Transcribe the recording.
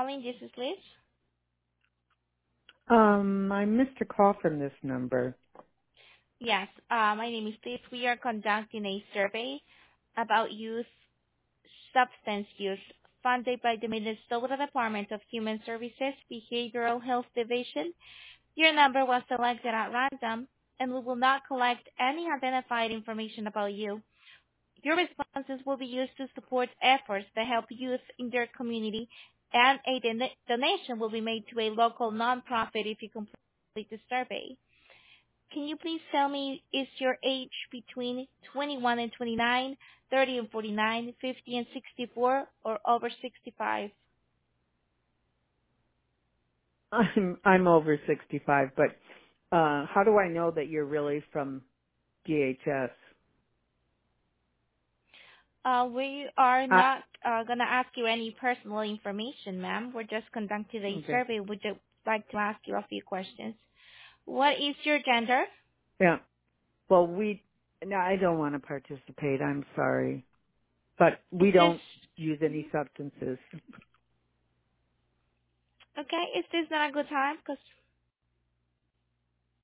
calling. This is Liz. I missed a call from this number. Yes, my name is Liz. We are conducting a survey about youth substance use funded by the Minnesota Department of Human Services Behavioral Health Division. Your number was selected at random, and we will not collect any identified information about you. Your responses will be used to support efforts that help youth in their community, and a donation will be made to a local nonprofit if you complete the survey. Can you please tell me, is your age between 21 and 29, 30 and 49, 50 and 64, or over 65? I'm over 65, but how do I know that you're really from DHS? We are not going to ask you any personal information, ma'am. We're just conducting a Okay. survey. Would you like to ask you a few questions? What is your gender? Yeah. Well, no, I don't want to participate. I'm sorry, but Is we this don't use any substances. okay? Is this not a good time? Because